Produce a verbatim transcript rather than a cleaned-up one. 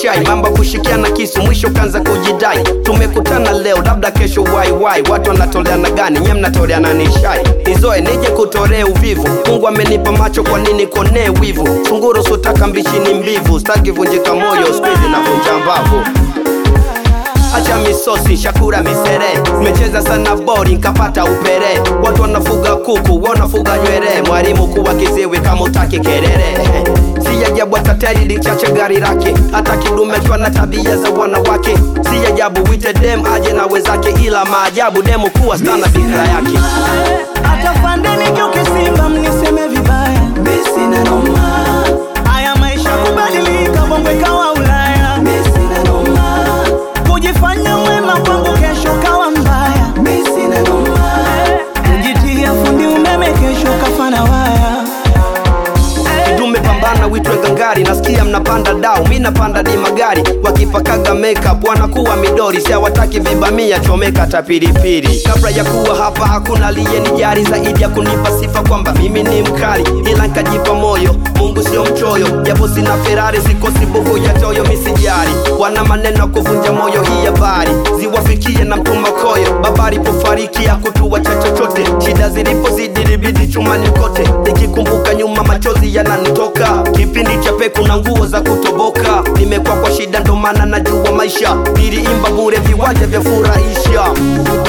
chai, mamba kushikia na kisu mwisho kanza kujidai. Tumekutana leo labda kesho wai wai, watu wanatoleana gani nye mnatoleana nishai. Nizoe nije kutolea uvivu, Mungu amenipa macho kwa nini konee wivu. Sunguro sotaka mbichi ni mbivu, staki vunjika moyo speed na vunja mbavu. Acha misosi, shakura misere, mecheza sana bori, nkapata upere. Watu wanafuga kuku, wanafuga nywere, mwalimu kuwa kiziwi kama utaki kerere. Si ajabu atateri lichache gari lake, hata kidume kwa na tabia za wanawake. Si ajabu wite dem aje na wezake, ila maajabu demu kuwa stana bikra yake. Hata fandeni joke simba mniseme vibaya, besi na noma. Aya maisha kubadilika, bongo ikawa Ulaya, besi na noma. Kujifanya mwema kwangu kesho kawa mbaya, besi na noma. Kujitia fundi umeme kesho kafana waya. Kidume pambana witwe gangari, nasikia mnapanda dao, mi napanda di magari. Wakipakaga makeup wanakuwa midori, si hawataki vibamia chomeka tapiripiri. Kabla ya kuwa hapa hakuna liye nijari, zaidi ya kunipa sifa kwamba mimi ni mkali. Ila nkajipa moyo, Mungu sio mchoyo, japo sina Ferrari sikosi buku ya toyo misijari. Wana maneno kuvunja moyo hii habari, ziwafikie na mtuma koyo. Babari pofariki ya kutuwa cha chochote, shida zilipo zidi libidi chumani kote. Nikikumbuka nyuma machozi yananitoka, kipindi cha peku na nguo za kutoboka. Nimekuwa kwa shida ndo maana najua maisha, niliimba bure viwanja vya furahisha.